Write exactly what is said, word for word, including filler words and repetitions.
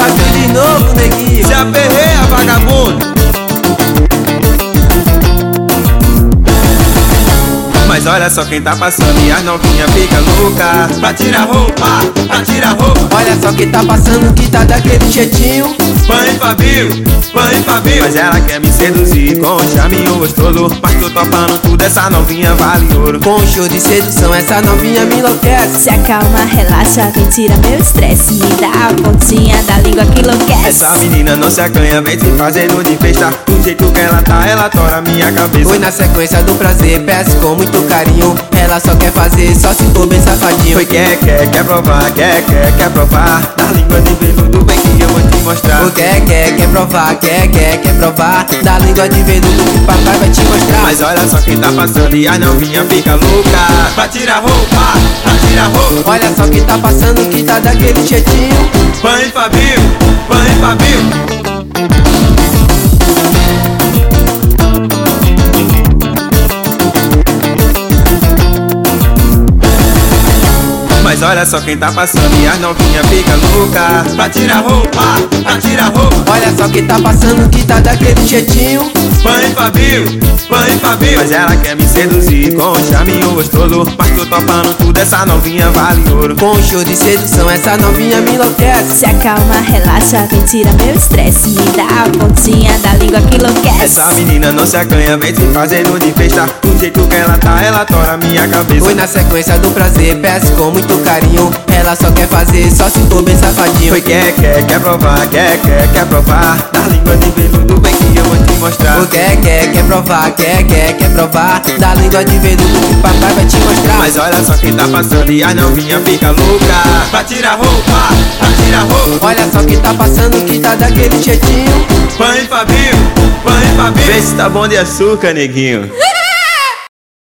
Fábio de novo, neguinho. Se aperreia, vagabundo. Mas olha só quem tá passando e as novinha fica louca. Pra tirar roupa, pra tirar roupa. Olha só quem tá passando que tá daquele jeitinho. Põe Fabio, põe Fabio. Mas ela quer me seduzir com um charminho gostoso. Mas tô topando tudo, essa novinha vale ouro. Com um show de sedução, essa novinha me enlouquece. Se acalma, relaxa, vem tira meu estresse. Me dá a pontinha da língua que enlouquece. Essa menina não se acanha, vem se fazendo de festa. Do jeito que ela tá, ela tora minha cabeça. Foi na sequência do prazer, peço com muito carinho. Ela só quer fazer, só se for bem safadinho. Foi quer, quer, quer provar, quer, quer, quer provar. Da língua de veludo, vem que eu vou te mostrar. O quer, quer, quer provar, quer, quer, quer provar. Da língua de veludo que o papai vai te mostrar. Mas olha só quem tá passando e a novinha fica louca. Pra tirar roupa, pra tirar roupa. Olha só quem tá passando que tá daquele jeitinho. Põe Fabio, põe Fabio. Mas olha só quem tá passando e as novinha fica louca. Pra tirar roupa, pra tirar roupa. Olha só quem tá passando que tá daquele jeitinho. Põe Fabio, põe Fabio. Mas ela quer me seduzir com um charminho gostoso. Mas tô topando tudo, essa novinha vale ouro. Com um show de sedução, essa novinha me enlouquece. Se acalma, relaxa, vem tira meu estresse. Me dá a pontinha da língua que enlouquece. Essa menina não se acanha, vem se fazendo de festa. Do jeito que ela tá, ela tora minha cabeça. Foi na sequência do prazer, peço com muito carinho. Ela só quer fazer, só se for bem safadinho. Foi quer, quer, quer provar, quer, quer, quer provar. Da língua de veludo, vem que eu vou te mostrar. O quer, quer, quer provar, quer, quer, quer provar. Da língua de veludo que o papai vai te mostrar. Mas olha só quem tá passando e a novinha fica louca. Pra tirar roupa, pra tirar roupa. Olha só quem tá passando que tá daquele jeitinho. Põe Fabio, põe Fabio. Vê se tá bom de açúcar, neguinho.